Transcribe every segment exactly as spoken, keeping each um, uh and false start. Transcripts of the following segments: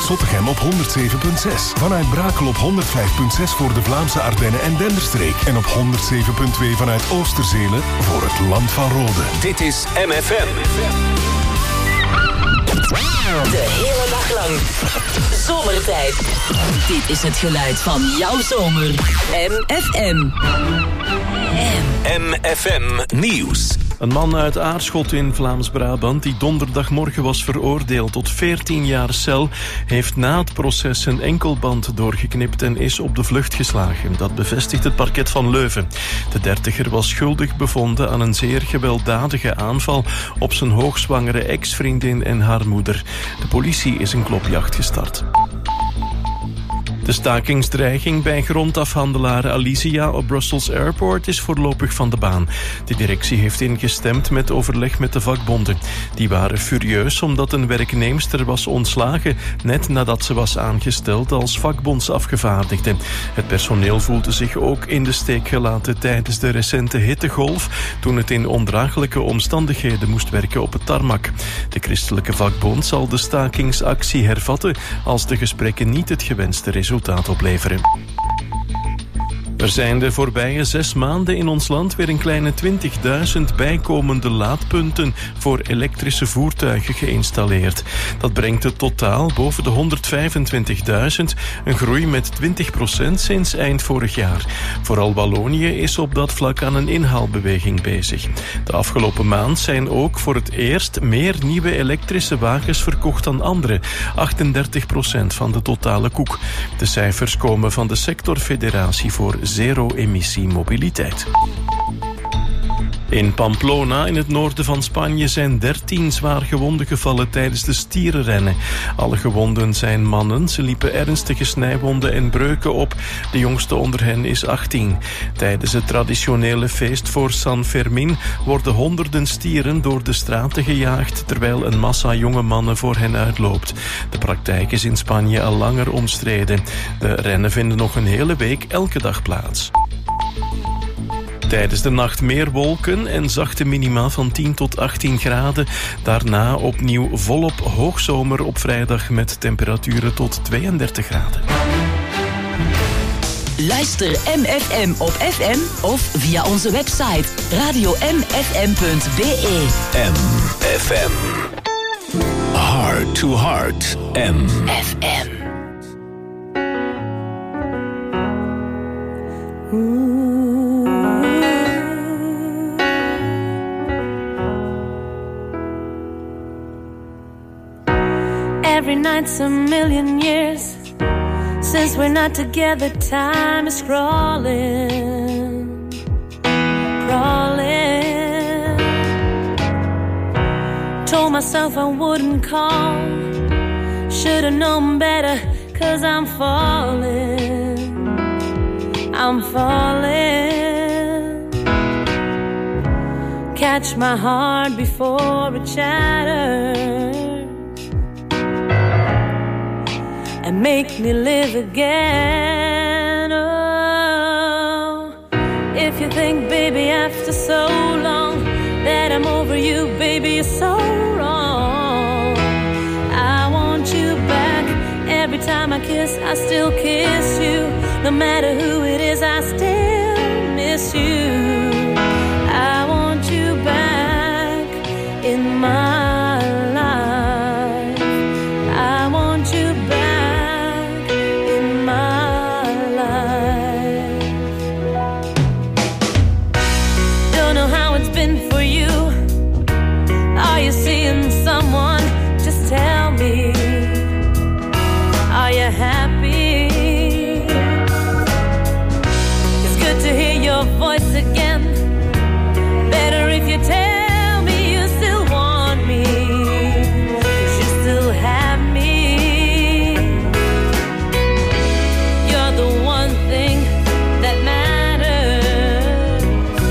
Zottegem op honderd zeven komma zes. Vanuit Brakel op honderd vijf komma zes voor de Vlaamse Ardennen en Denderstreek. En op honderd zeven komma twee vanuit Oosterzelen voor het Land van Rode. Dit is M F M. De hele dag lang. Zomertijd. Dit is het geluid van jouw zomer. M F M. M F M Nieuws. Een man uit Aarschot in Vlaams-Brabant die donderdagmorgen was veroordeeld tot veertien jaar cel, heeft na het proces een enkelband doorgeknipt en is op de vlucht geslagen. Dat bevestigt het parket van Leuven. De dertiger was schuldig bevonden aan een zeer gewelddadige aanval op zijn hoogzwangere ex-vriendin en haar moeder. De politie is een klopjacht gestart. De stakingsdreiging bij grondafhandelaar Alizia op Brussels Airport is voorlopig van de baan. De directie heeft ingestemd met overleg met de vakbonden. Die waren furieus omdat een werknemster was ontslagen net nadat ze was aangesteld als vakbondsafgevaardigde. Het personeel voelde zich ook in de steek gelaten tijdens de recente hittegolf, toen het in ondraaglijke omstandigheden moest werken op het tarmac. De christelijke vakbond zal de stakingsactie hervatten als de gesprekken niet het gewenste resultaat opleveren. Er zijn de voorbije zes maanden in ons land weer een kleine twintigduizend bijkomende laadpunten voor elektrische voertuigen geïnstalleerd. Dat brengt het totaal boven de honderdvijfentwintigduizend, een groei met twintig procent sinds eind vorig jaar. Vooral Wallonië is op dat vlak aan een inhaalbeweging bezig. De afgelopen maand zijn ook voor het eerst meer nieuwe elektrische wagens verkocht dan andere, achtendertig procent van de totale koek. De cijfers komen van de sectorfederatie voor zero-emissie mobiliteit. In Pamplona, in het noorden van Spanje, zijn dertien zwaar gewonden gevallen tijdens de stierenrennen. Alle gewonden zijn mannen. Ze liepen ernstige snijwonden en breuken op. De jongste onder hen is achttien. Tijdens het traditionele feest voor San Fermín worden honderden stieren door de straten gejaagd, terwijl een massa jonge mannen voor hen uitloopt. De praktijk is in Spanje al langer omstreden. De rennen vinden nog een hele week elke dag plaats. Tijdens de nacht meer wolken en zachte minima van tien tot achttien graden. Daarna opnieuw volop hoogzomer op vrijdag met temperaturen tot tweeëndertig graden. Luister M F M op F M of via onze website radio m f m punt b e. M F M. Heart to Heart. M F M. Every night's a million years since we're not together. Time is crawling, crawling. Told myself I wouldn't call. Should've known better, 'cause I'm falling, I'm falling. Catch my heart before it shatters and make me live again. Oh, if you think, baby, after so long that I'm over you, baby, you're so wrong. I want you back. Every time I kiss, I still kiss you. No matter who it is, I still miss you. I want you back in my voice again. Better if you tell me you still want me, 'cause you still have me. You're the one thing that matters.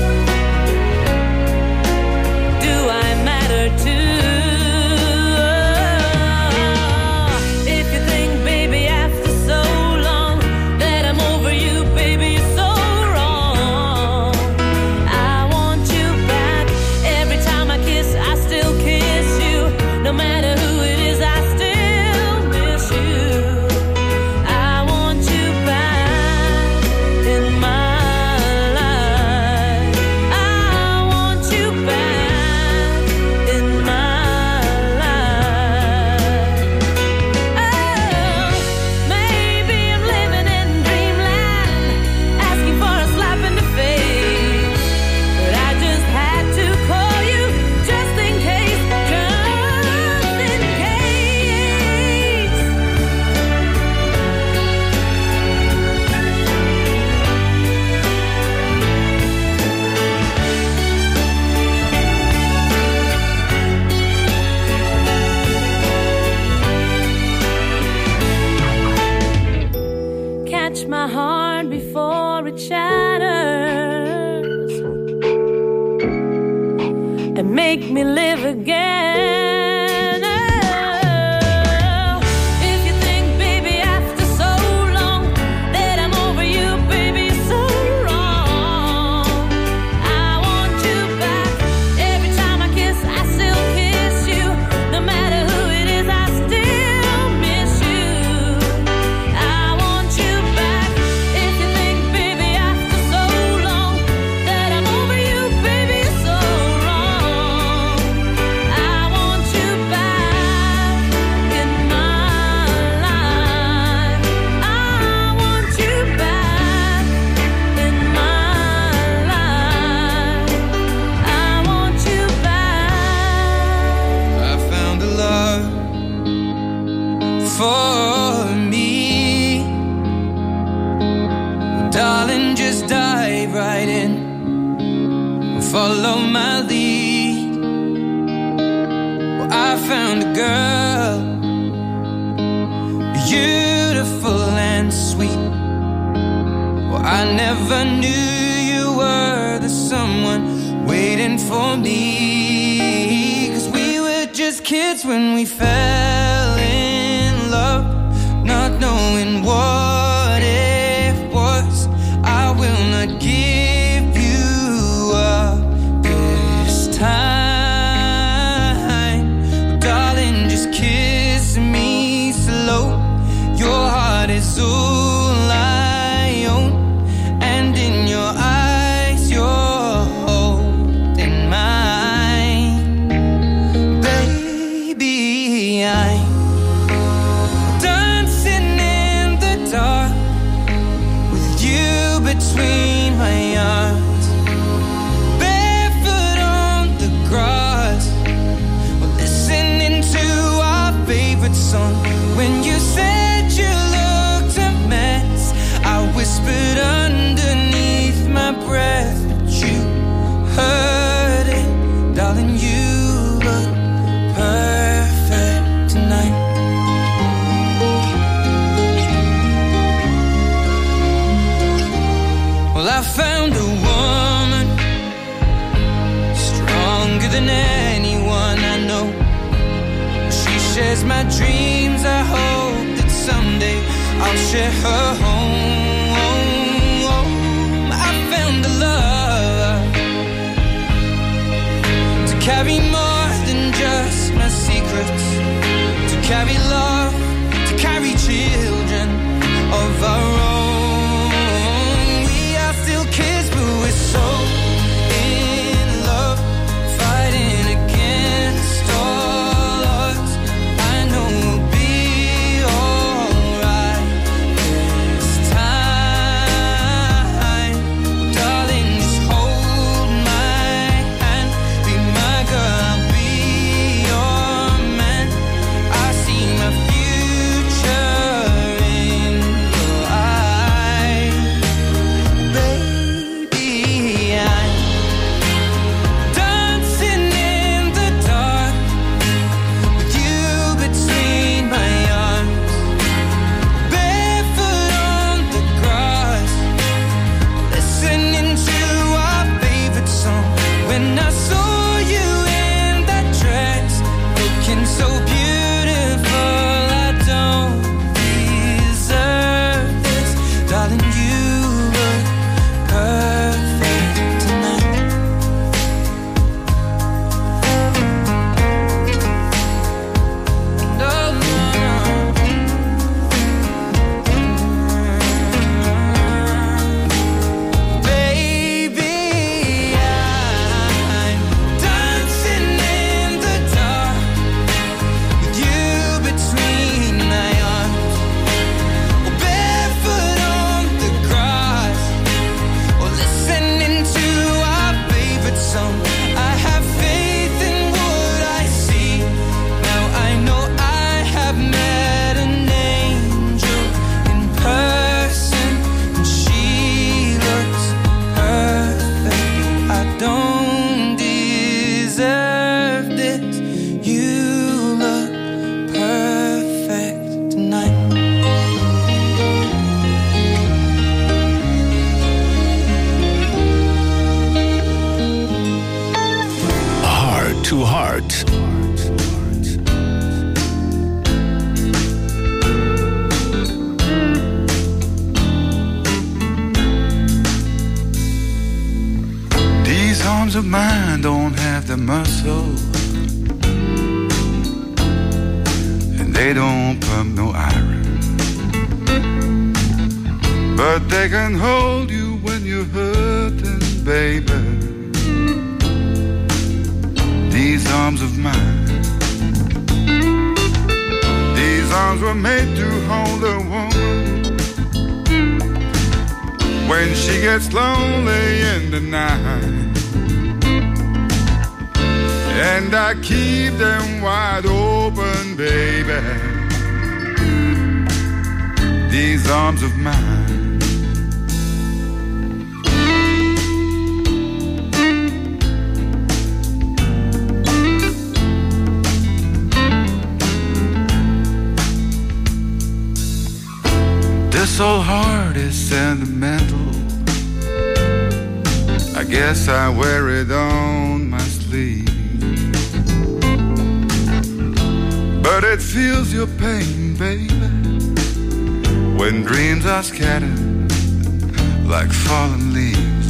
Do I matter too? If you think, baby, after so my heart before it shatters and make me live again. Follow my lead. Well, I found a girl, beautiful and sweet. Well, I never knew you were the someone waiting for me. 'Cause we were just kids when we fell in love, not knowing what it was. I will not give you up time. Darling, just kiss me slow. Your heart is all I own, and in your eyes you're holding mine. Baby, I'm dancing in the dark with you between my arms. When you said you looked a mess, I whispered underneath my breath, but you heard it. Darling, you look perfect tonight. Well, I found a woman stronger than anyone I know. Shares my dreams. I hope that someday I'll share her home. I found a love to carry more than just my secrets, to carry love, to carry children of our own. We are still kids, but we're so in love, fighting against all odds. My of mine don't have the muscle, and they don't pump no iron, but they can hold you when you're hurting, baby. These arms of mine, these arms were made to hold a woman when she gets lonely in the night, and I keep them wide open, baby. These arms of mine. This old heart is sentimental. I guess I wear it on my sleeve, but it feels your pain, baby, when dreams are scattered like fallen leaves.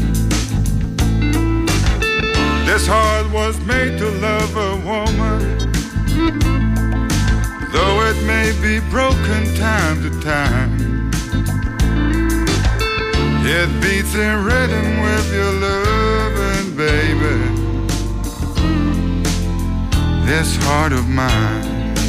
This heart was made to love a woman, though it may be broken time to time. It beats in rhythm with your loving, baby. This heart of mine.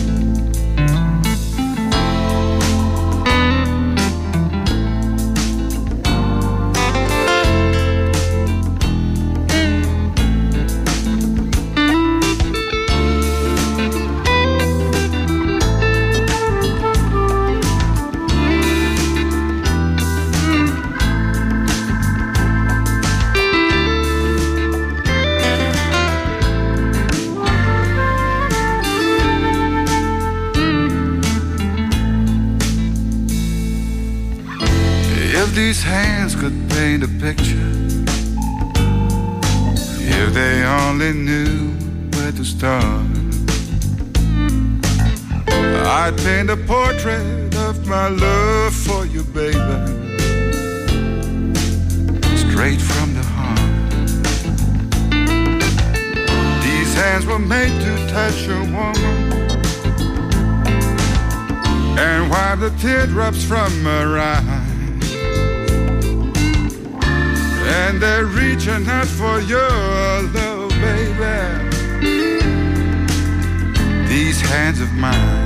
These hands could paint a picture, if they only knew where to start. I'd paint a portrait of my love for you, baby, straight from the heart. These hands were made to touch a woman and wipe the teardrops from her eyes. And they're reaching out for your love, baby. These hands of mine.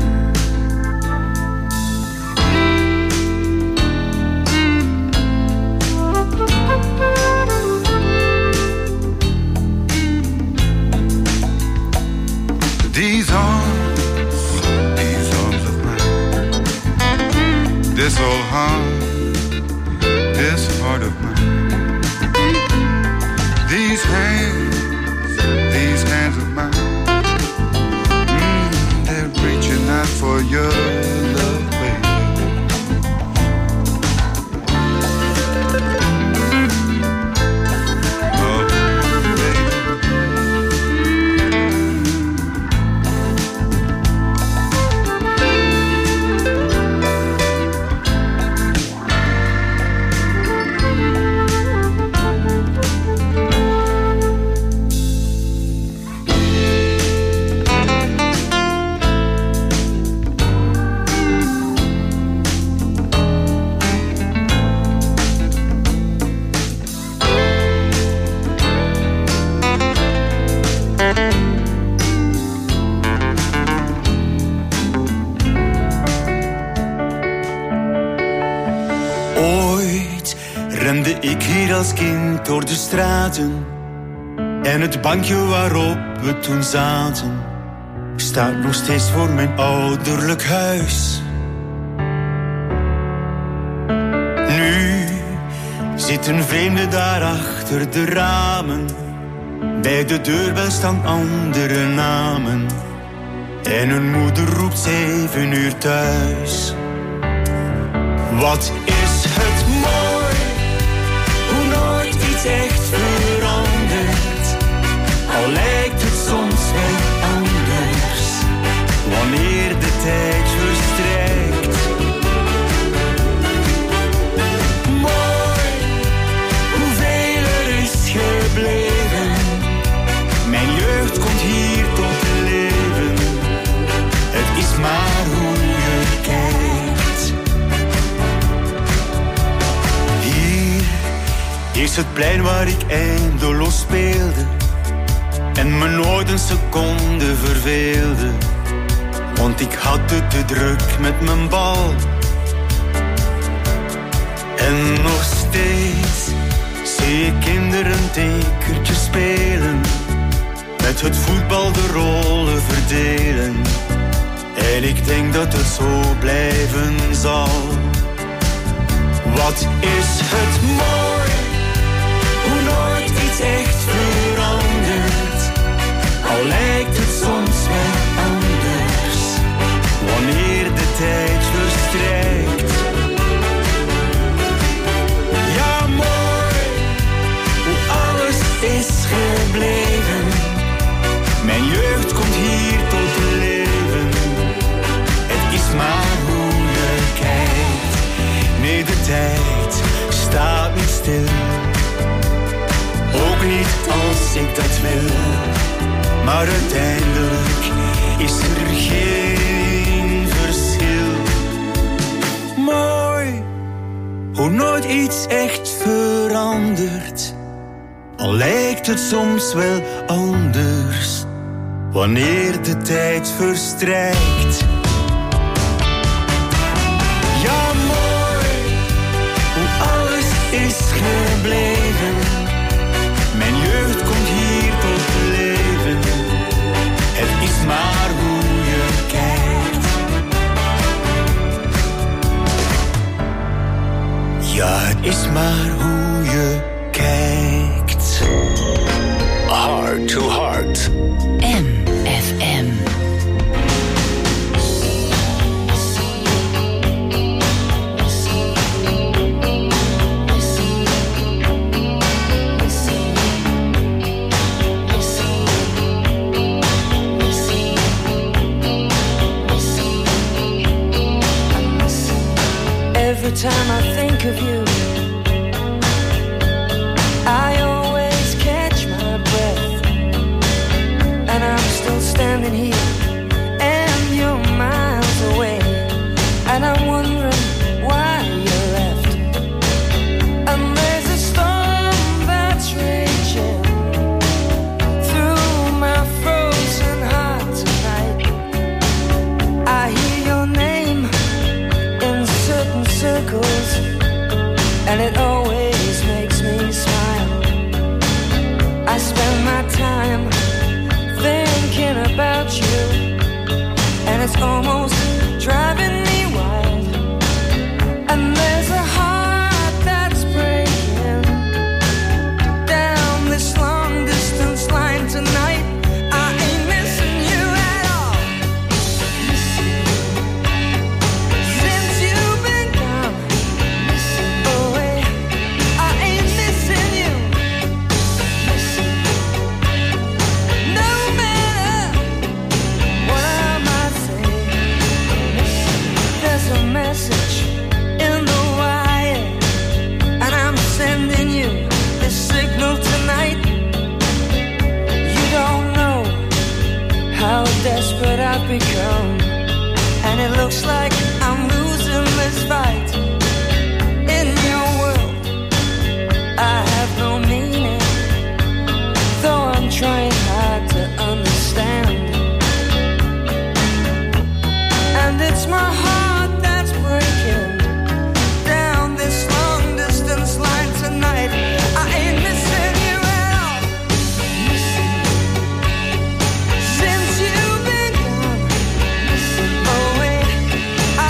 These arms, these arms of mine. This old heart, this heart of mine. These hands, these hands of mine, mm, they're reaching out for your love, baby. Oh, baby. Ik hier als kind door de straten en het bankje waarop we toen zaten staat nog steeds voor mijn ouderlijk huis. Nu zitten vreemden daar achter de ramen, bij de deurbel staan andere namen en hun moeder roept zeven uur thuis. Wat is het mooi, hoe nooit iets echt verandert, al lijkt het soms wel anders, wanneer de tijd verstrijkt. Mooi, hoeveel er is gebleven, het plein waar ik eindeloos speelde en me nooit een seconde verveelde, want ik had het te druk met mijn bal. En nog steeds zie ik kinderen tekertjes spelen, met het voetbal de rollen verdelen. En ik denk dat het zo blijven zal. Wat is het mooi, hoe nooit iets echt verandert, al lijkt het soms wel anders, wanneer de tijd verstrijkt. Ja, mooi, hoe alles is gebleven, mijn jeugd komt hier tot leven. Het is maar hoe je kijkt, nee, de tijd staat niet stil, ook niet als ik dat wil, maar uiteindelijk is er geen verschil. Mooi, hoe nooit iets echt verandert, al lijkt het soms wel anders, wanneer de tijd verstrijkt. Ja, mooi, hoe alles is gebleven, mijn jeugd komt hier tot leven. Het is maar hoe je kijkt. Ja, het is maar hoe je kijkt. Heart to Heart. M F M. Every time I think of you, I always catch my breath, and I'm still standing here, and you're miles away, and I'm wondering why you left. And there's a storm that's raging through my frozen heart tonight. I hear your name in certain circles, and it always makes me smile. I spend my time thinking about you, and it's almost driving me wild. And there's a heart that's breaking down this long distance line tonight. I ain't missing you at all. Since you've been gone away, I ain't missing you. No matter what I might say, there's a message in the wire, and I'm sending you this signal tonight. You don't know how desperate I've become, and it looks like I'm losing this fight. In your world, I have no meaning, though I'm trying hard to understand. And it's my heart that's breaking down this long distance line tonight. I ain't missing you at all. Since you've been gone away, I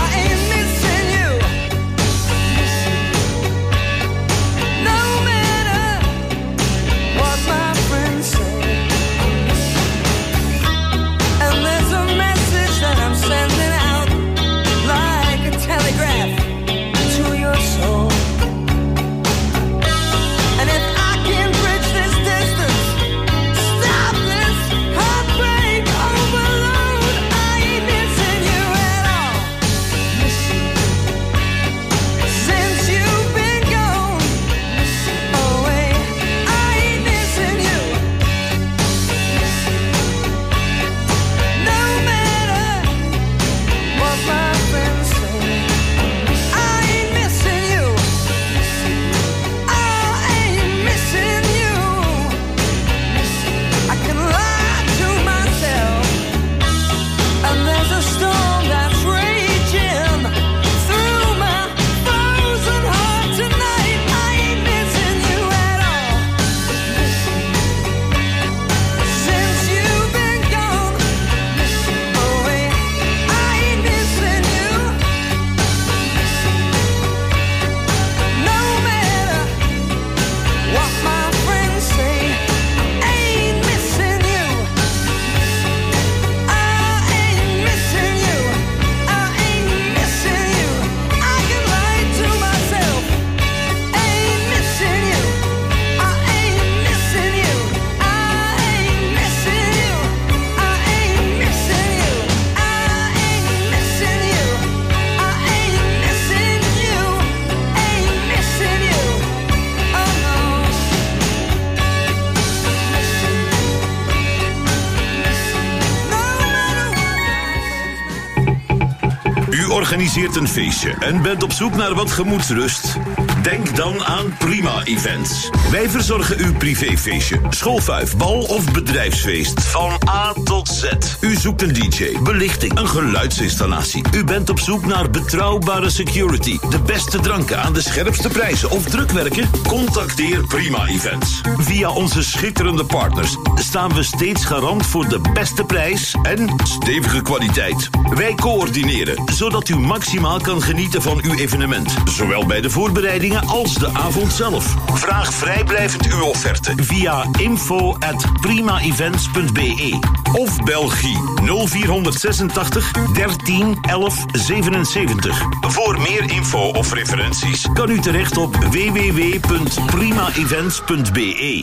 organiseert een feestje en bent op zoek naar wat gemoedsrust? Denk dan aan Prima Events. Wij verzorgen uw privéfeestje, schoolfuif, bal of bedrijfsfeest. Van A tot Z. U zoekt een D J, belichting, een geluidsinstallatie. U bent op zoek naar betrouwbare security, de beste dranken aan de scherpste prijzen of drukwerken? Contacteer Prima Events. Via onze schitterende partners staan we steeds garant voor de beste prijs en stevige kwaliteit. Wij coördineren, zodat u maximaal kan genieten van uw evenement. Zowel bij de voorbereidingen als de avond zelf. Vraag vrijblijvend uw offerte via info at prima events punt b e of Belgie nul vier zesentachtig dertien elf zevenenzeventig. Voor meer info of referenties kan u terecht op w w w punt prima events punt b e.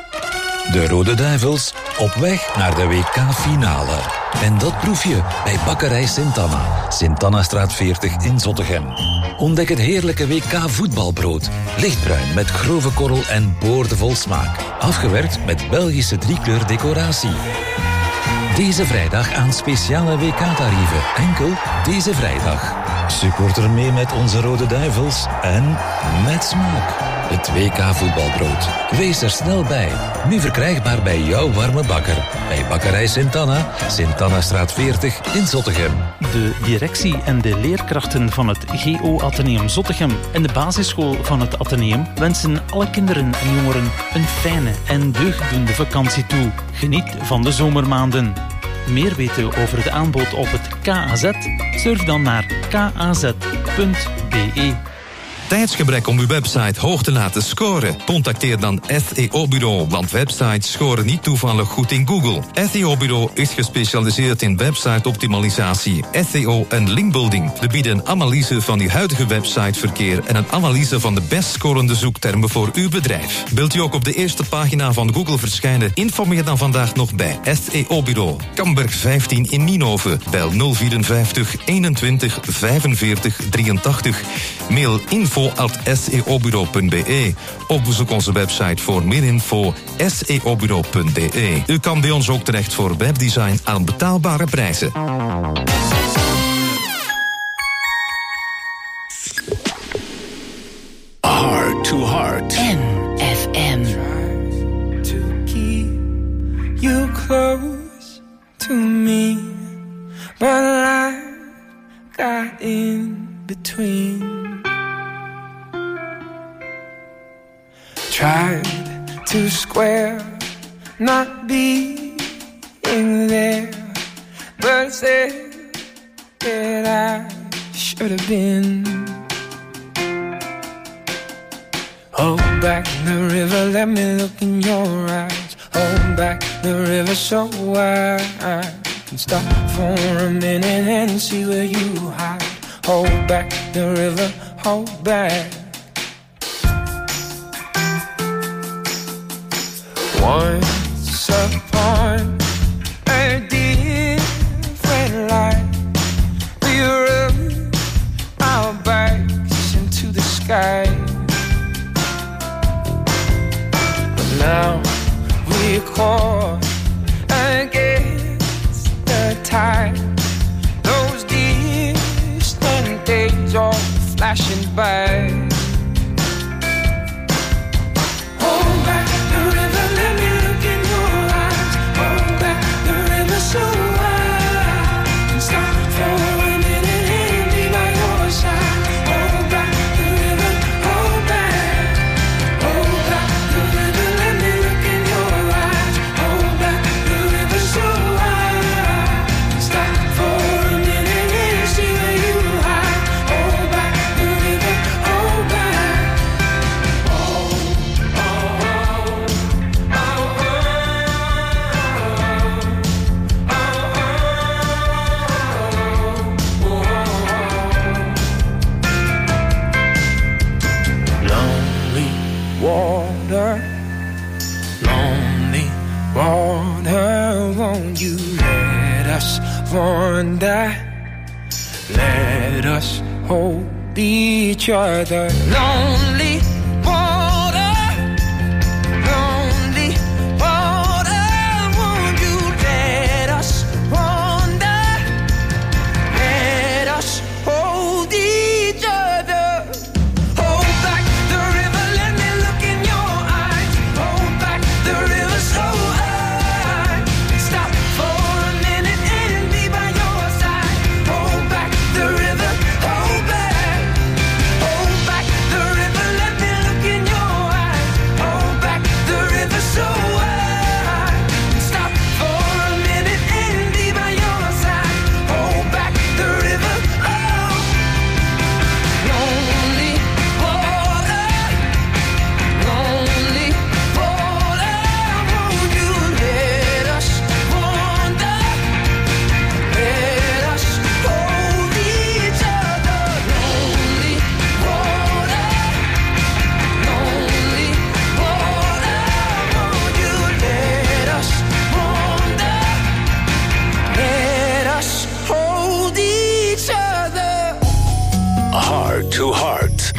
De Rode Duivels op weg naar de W K-finale. En dat proef je bij Bakkerij Sint-Anna. Sint-Annastraat veertig in Zottegem. Ontdek het heerlijke W K-voetbalbrood. Lichtbruin met grove korrel en boordevol smaak. Afgewerkt met Belgische driekleur decoratie. Deze vrijdag aan speciale W K-tarieven. Enkel deze vrijdag. Supporter mee met onze Rode Duivels en met smaak. Het W K-voetbalbrood. Wees er snel bij. Nu verkrijgbaar bij jouw warme bakker. Bij Bakkerij Sint-Anna, Sint-Annastraat veertig in Zottegem. De directie en de leerkrachten van het G O Atheneum Zottegem en de basisschool van het Atheneum wensen alle kinderen en jongeren een fijne en deugddoende vakantie toe. Geniet van de zomermaanden. Meer weten over het aanbod op het K A Z? Surf dan naar k a z punt b e. Tijdsgebrek om uw website hoog te laten scoren? Contacteer dan S E O-bureau, want websites scoren niet toevallig goed in Google. S E O-bureau is gespecialiseerd in website-optimalisatie, S E O en linkbuilding. We bieden een analyse van uw huidige websiteverkeer en een analyse van de best scorende zoektermen voor uw bedrijf. Wilt u ook op de eerste pagina van Google verschijnen? Informeer dan vandaag nog bij S E O-bureau. Kamberg vijftien in Nienhoven. Bel nul vierenvijftig eenentwintig vijfenveertig drieëntachtig. Mail info at s e o bureau punt b e of bezoek onze website voor meer info s e o bureau punt b e. U kan bij ons ook terecht voor webdesign aan betaalbare prijzen. Heart to Heart. N F M. To keep you close to me, but life got in between. Tried to square not being there, but said that I should have been. Hold back the river, let me look in your eyes. Hold back the river so I can stop for a minute and see where you hide. Hold back the river, hold back. Once upon a different life, we rode our bikes into the sky. But now we're caught against the tide. Those distant days are flashing by. Hold back the river, let me look in your eyes. Hold back the river so I can stop for a minute and be by your side. Hold back the river, hold back. Hold back the river, let me look in your eyes. Hold back the river so I can stop for a minute and see where you hide. Hold back the river, hold back. Water, lonely water, won't you let us wander? Let us hold each other. Lonely water, lonely water, won't you let us wander? Let us hold Heart to Heart.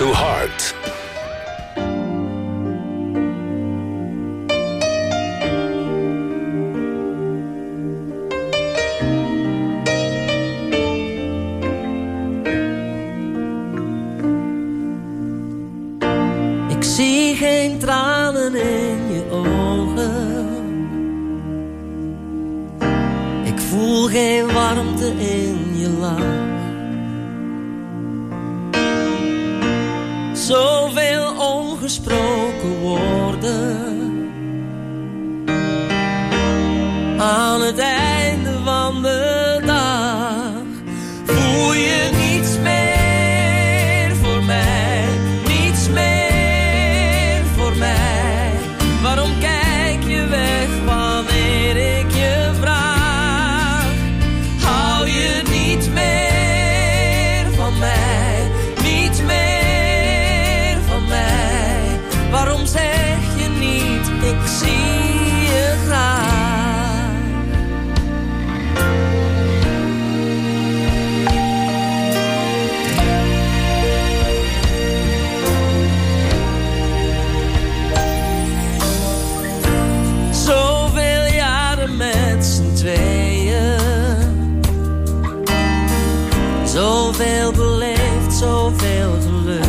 to Heart. Ik zie geen tranen in je ogen. Ik voel geen warmte in je lach. Zoveel ongesproken woorden. Aan het einde van de dag voel je niets meer voor mij. Niets meer voor mij. Waarom kijk je weg wanneer ik je vraag? Hou je niet meer van mij? Niet meer van mij? Waarom zeg je niet, ik zie je graag? Zoveel jaren met z'n tweeën. Zoveel beleefd, zoveel geluk.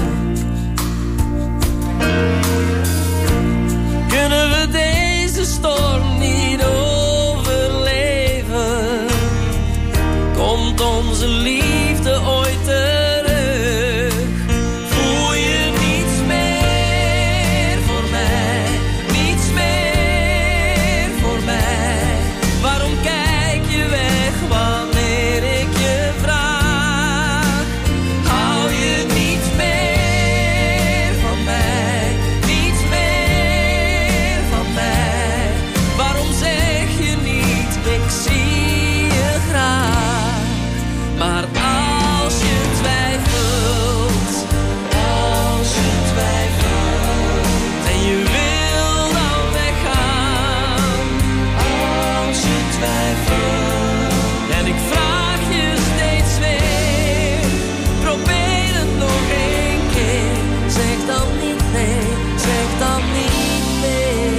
Kunnen we deze storm niet overleven? Komt onze liefde ooit terug? Voel je niets meer voor mij? Niets meer voor mij? Waarom kijk je weg wanneer ik je vraag? Hou je niets meer van mij? Niets meer van mij? Waarom zeg je niet, ik zie je graag? Maar als je twijfelt, als je twijfelt en je wil dan weggaan, als je twijfelt en ik vraag je steeds weer, probeer het nog één keer. Zeg dan niet nee, zeg dan niet nee.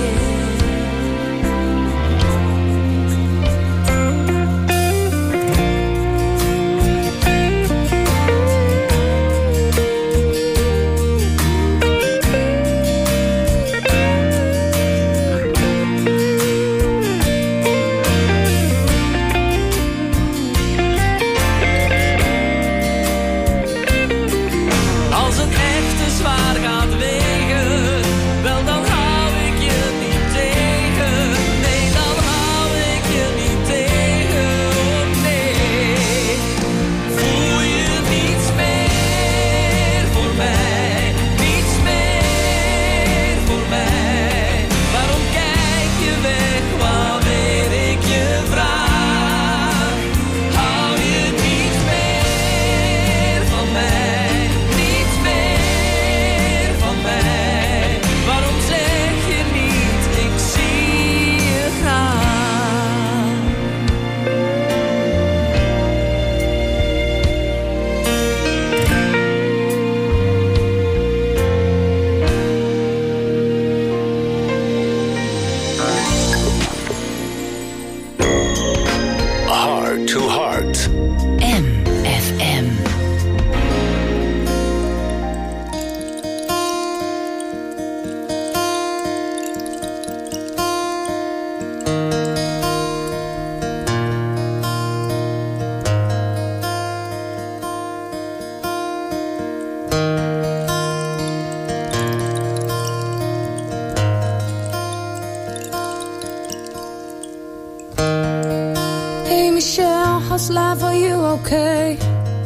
Als het echt te zwaar gaat wegen, wel dan hou ik je niet tegen. Nee, dan hou ik je niet tegen. Oh nee, voel je niets meer voor mij? Niets meer voor mij? Waarom kijk je weg wanneer ik je vraag? Hou je niets meer van mij? Niets meer van mij? Waarom zeg je niet, ik zie je graag? Heart to Heart. M F M. Hey Michelle, how's life? Are you okay?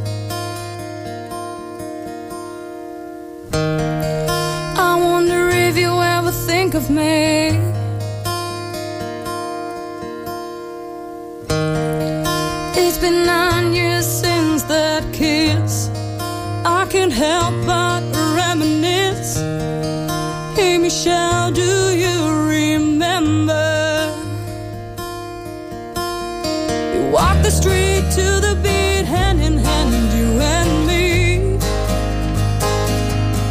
I wonder if you ever think of me. It's been nine years since that kiss. I can't help but reminisce. Hey Michelle, do you remember? We walked the street to the beat, hand in hand, you and me.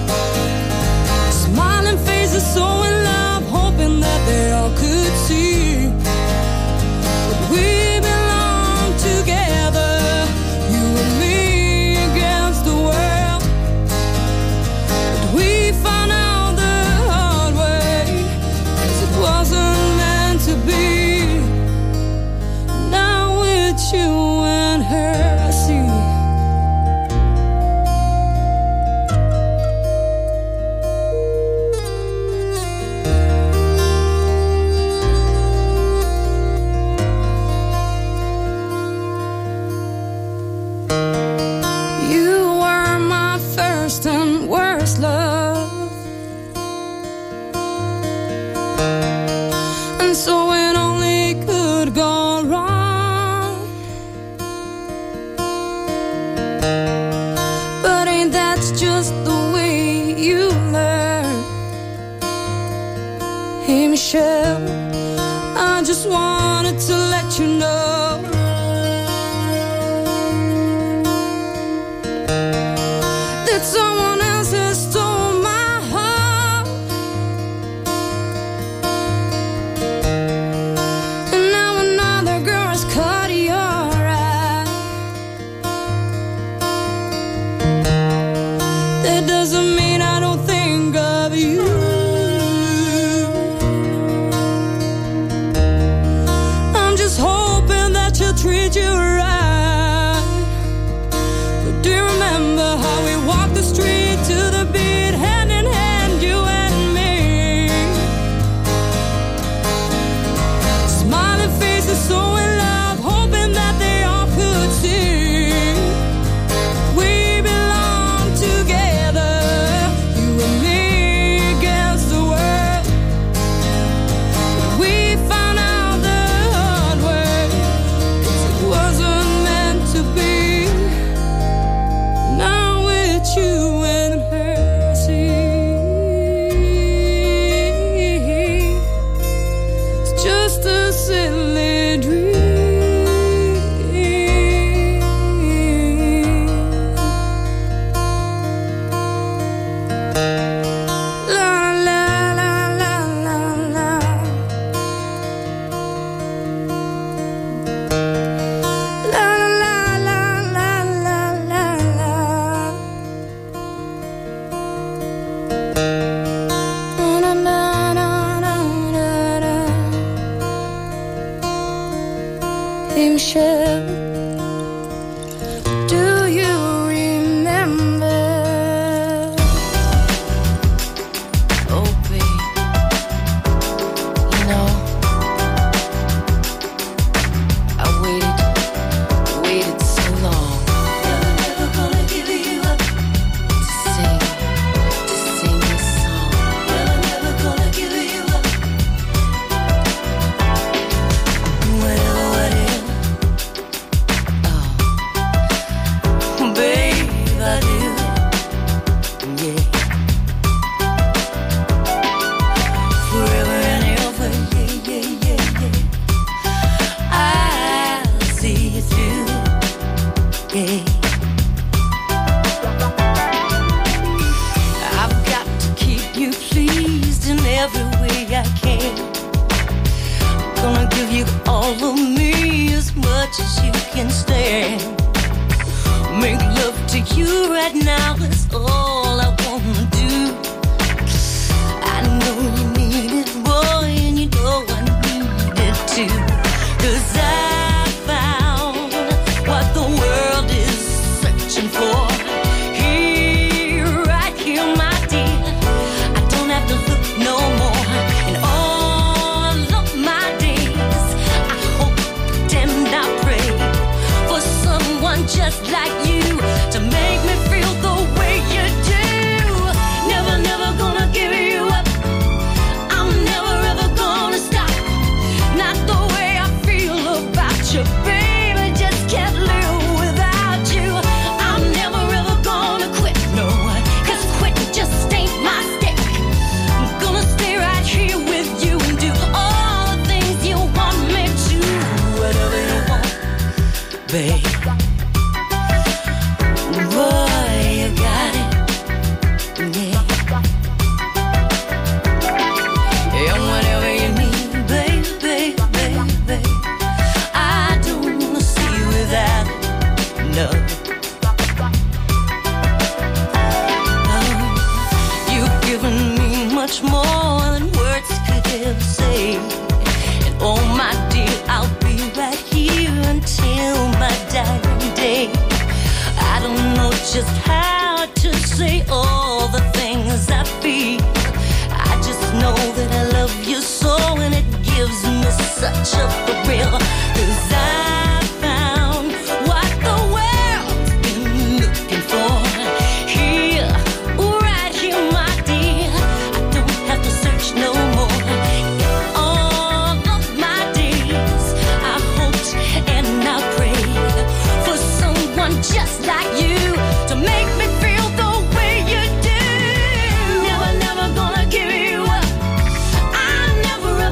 Michelle, I just wanted to let you know that someone else has stolen my heart, and now another girl has caught your eye. That doesn't mean I don't think of you. Treat you right. But do you remember how we walked the street to the beat, hand in hand, you and me? Smiling faces, so in love, hoping that they all could see we belong together, you and me against the world. But we found out the hard way, wasn't meant to be. Now it's you and her, see. It's just a silly dream. La la la la la la. La la la la la la la. Na na na na na na. Hey Michelle, do you remember? Oh babe, you know I waited, waited so long. Never gonna give you up to sing, to sing this song. Never, never gonna give you up. Whatever, whatever. Oh, babe, I do. Yeah. Forever and ever, yeah, yeah, yeah, yeah. I'll see you through, yeah. I've got to keep you pleased in every way I can. I'm gonna give you all of me as much as you can stand. Make love to you right now is all I wanna do. I know you need it, boy, and you know I need it too. 'Cause I found what the world is searching for. Here, right here, my dear. I don't have to look no more. In all of my days, I hope and I pray for someone just like you to make me feel the way you do. Never, never gonna give you up. I'm never ever gonna stop. Not the way I feel about you, baby. Just can't live without you. I'm never ever gonna quit, no. 'Cause quitting just ain't my stick. I'm gonna stay right here with you and do all the things you want me to. Whatever you want, babe. Boy, you got it, yeah. And whatever you need, babe, babe, babe, babe. I don't wanna see you without it, no. Oh, you've given me much more than words could ever say. And oh my dear, I'll be right here until my dying day. I don't know just how to say all the things I feel. I just know that I love you so, and it gives me such a thrill. 'Cause I found what the world's been looking for. Here, right here, my dear. I don't have to search no more. In all of my days, I hoped and I prayed for someone just like you to make me feel the way you do. Never, never gonna give you up. I'm never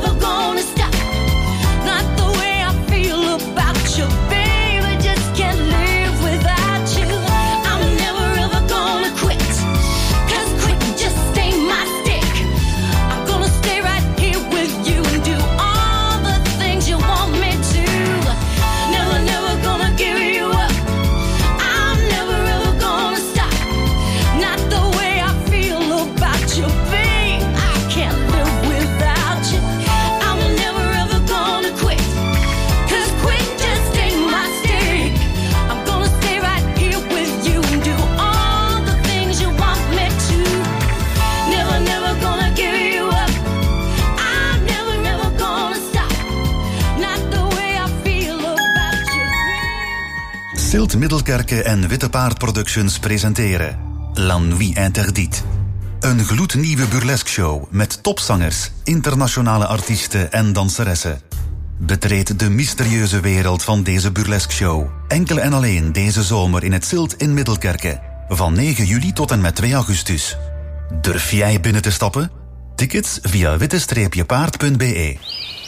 Middelkerke en Witte Paard Productions presenteren La Nuit Interdite. Een gloednieuwe burlesque show met topzangers, internationale artiesten en danseressen. Betreed de mysterieuze wereld van deze burlesque show. Enkel en alleen deze zomer in het Zilt in Middelkerke. Van negen juli tot en met twee augustus. Durf jij binnen te stappen? Tickets via witte paard punt b e.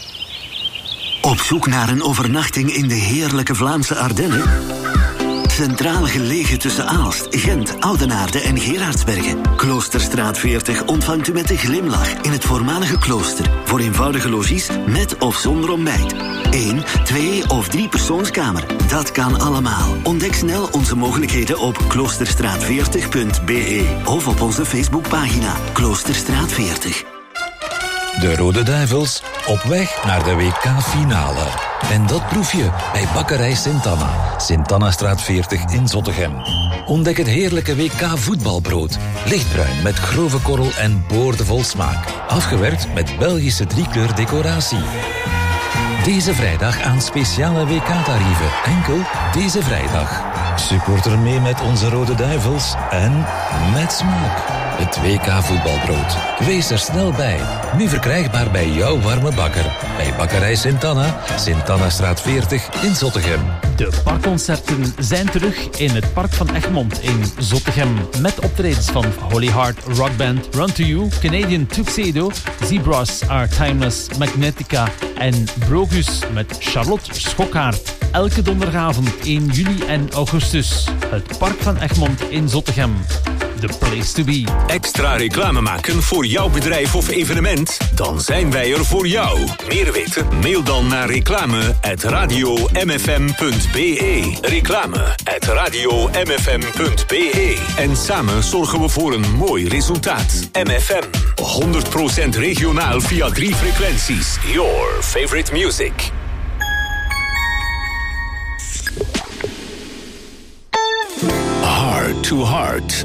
Op zoek naar een overnachting in de heerlijke Vlaamse Ardennen? Centraal gelegen tussen Aalst, Gent, Oudenaarde en Gerardsbergen. Kloosterstraat veertig ontvangt u met een glimlach in het voormalige klooster. Voor eenvoudige logies met of zonder ontbijt. Eén, twee of drie persoonskamer. Dat kan allemaal. Ontdek snel onze mogelijkheden op kloosterstraat veertig punt b e of op onze Facebookpagina Kloosterstraat veertig. De Rode Duivels op weg naar de W K-finale. En dat proef je bij Bakkerij Sint-Anna. Sint-Annastraat veertig in Zottegem. Ontdek het heerlijke W K-voetbalbrood. Lichtbruin met grove korrel en boordevol smaak. Afgewerkt met Belgische driekleur decoratie. Deze vrijdag aan speciale W K-tarieven. Enkel deze vrijdag. Supporter mee met onze Rode Duivels en met smaak. Het W K-voetbalbrood. Wees er snel bij. Nu verkrijgbaar bij jouw warme bakker. Bij Bakkerij Sint-Anna, Sint-Annastraat veertig in Zottegem. De parkconcerten zijn terug in het Park van Egmond in Zottegem. Met optredens van Holy Heart Rockband, Run to You, Canadian Tuxedo, Zebras Are Timeless, Magnetica en Brogus met Charlotte Schokkaert. Elke donderdagavond in juli en augustus. Het Park van Egmond in Zottegem. The place to be. Extra reclame maken voor jouw bedrijf of evenement? Dan zijn wij er voor jou. Meer weten? Mail dan naar reclame at radio m f m punt b e. Reclame at radio m f m punt b e. En samen zorgen we voor een mooi resultaat. M F M. honderd procent regionaal via drie frequenties. Your favorite music. Heart to Heart.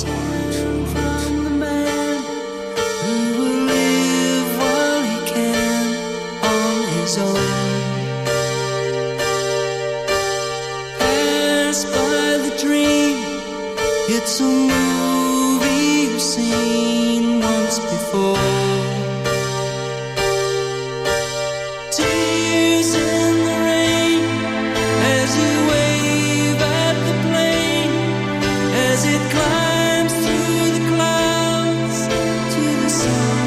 Pass by the dream. It's a movie you've seen once before. Tears in the rain as you wave at the plane as it climbs through the clouds to the sun.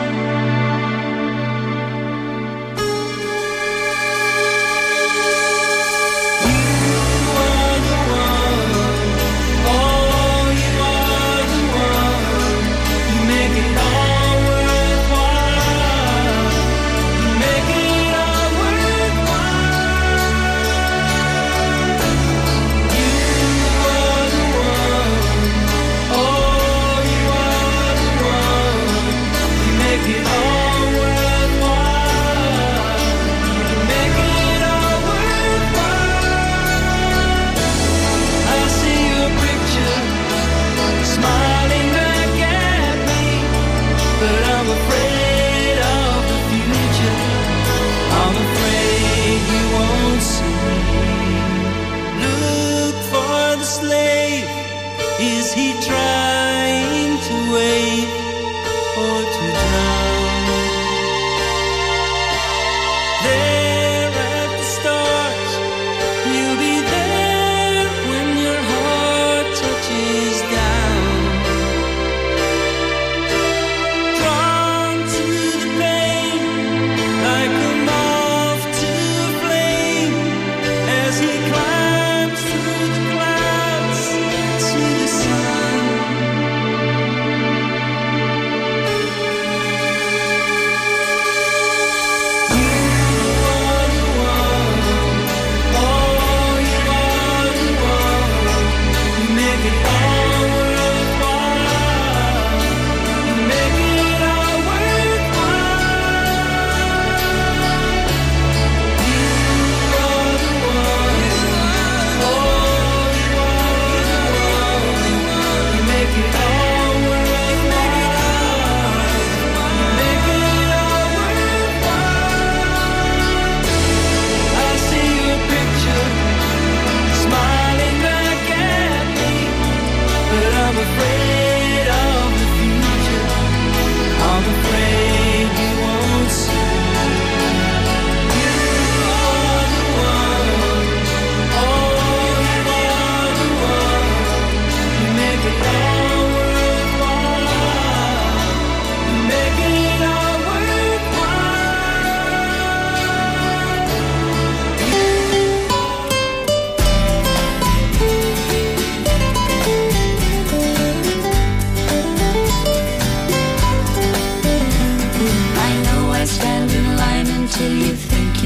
Is he trying to wait or to drown? There at the start, he'll be there when your heart touches down. Drawn to the pain, like a moth to a flame, as he climbs through the clouds to the sun.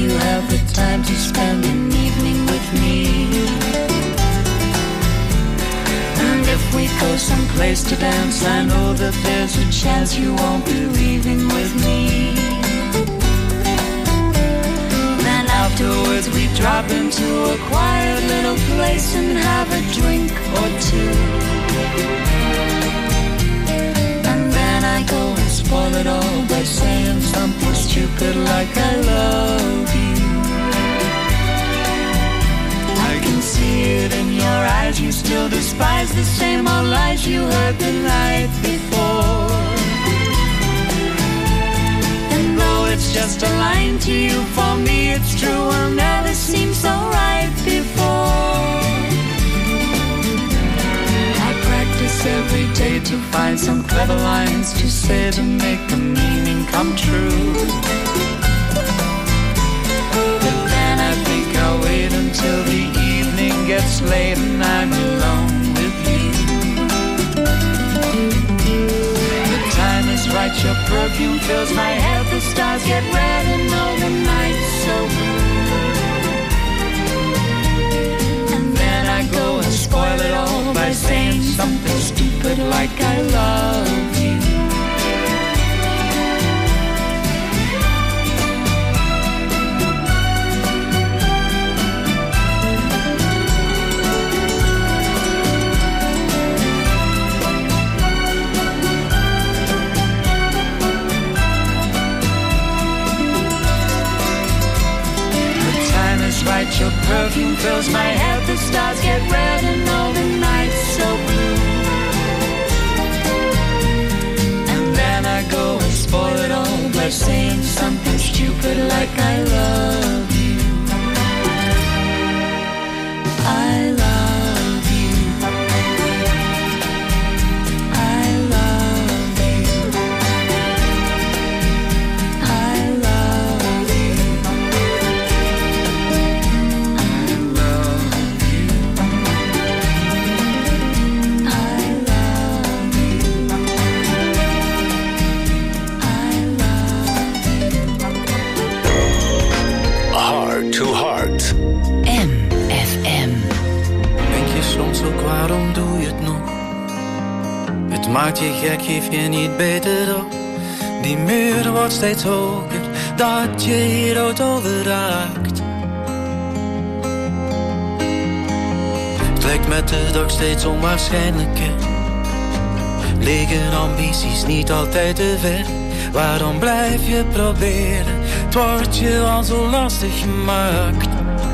you have the time to spend an evening with me. And if we go someplace to dance, I know that there's a chance you won't be leaving with me. Then afterwards we drop into a quiet little place and have a drink or two. And then I go and spoil it all by saying something stupid like I love you. I can see it in your eyes, you still despise the same old lies you heard the night before. And though it's just a line to you, for me it's true, will never seem so right before. I practice every day to find some clever lines to say to make the meaning come true. But then I think I'll wait until the evening gets late and I'm alone with you. The time is right, your perfume fills my head, the stars get red and all the night's so blue. And then I go and spoil it all by saying something stupid like I love you. Right, your perfume fills my head, the stars get red and all the night's so blue. And then I go and spoil it all by saying something stupid like I love you. I love you. I love you. I love you. To Heart. M F M. Denk je soms ook waarom doe je het nog? Het maakt je gek, geef je niet beter op. Die muur wordt steeds hoger, dat je hier dood over raakt. Het lijkt met de dag steeds onwaarschijnlijker. Liggen ambities niet altijd te ver? Waarom blijf je proberen? Het wordt je al zo lastig gemaakt.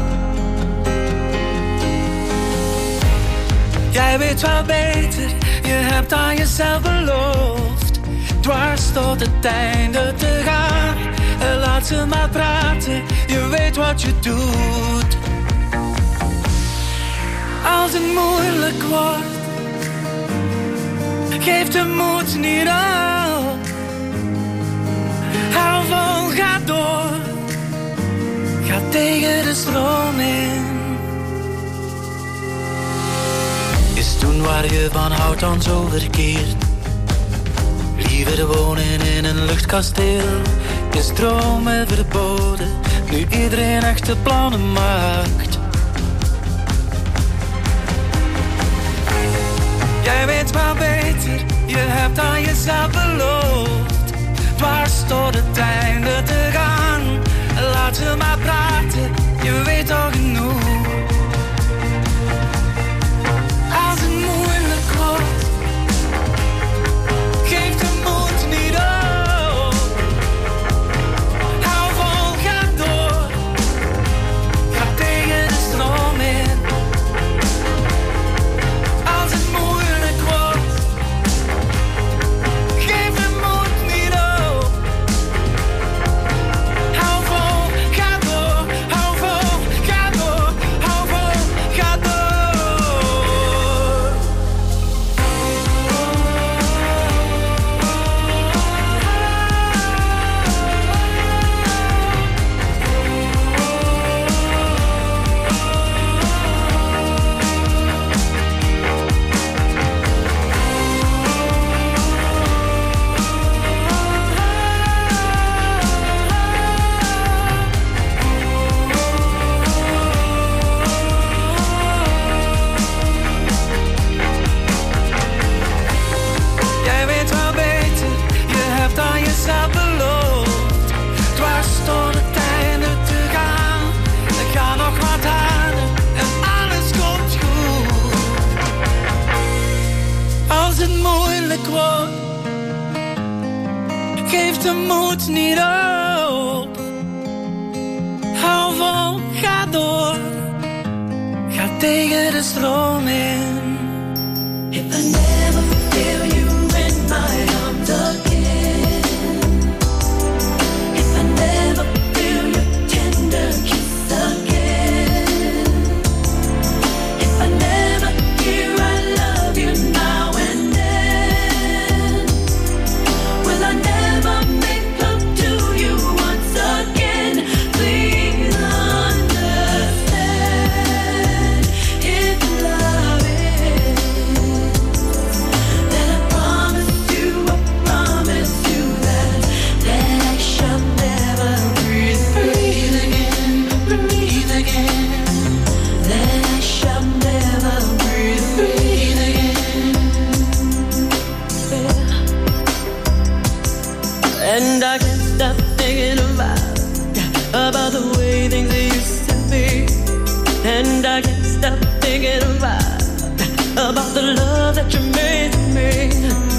Jij weet wel beter, je hebt aan jezelf beloofd dwars tot het einde te gaan. Laat ze maar praten, je weet wat je doet. Als het moeilijk wordt, geef de moed niet op. Hou vol, ga door. Ga tegen de stroom in. Is toen waar je van houdt dan zo verkeerd? Liever wonen in een luchtkasteel. Is dromen verboden, nu iedereen echte plannen maakt. Jij weet wel beter, je hebt aan jezelf beloofd dwars tot het einde te gaan. Laat ze maar praten, je weet al genoeg. Als het moeilijk wordt, geef de moed niet op. Hou vol, ga door. Ga tegen de stroom in. Als het moeilijk wordt, geef de moed niet op. Hou vol, ga door. geef de moed niet op. Hou vol, ga door. Ga tegen de stroom in. If I never feel you in my arms again, if I never feel your tender kiss again, if I never hear I love you now and then, will I never make love to you once again? Please understand, if love is, then I promise you, I promise you that, that I shall never breathe, breathe again, breathe again, that I shall never breathe, breathe again. And I can't stop thinking about, about the way things used to be. And I can't stop thinking about, about the love that you made to me.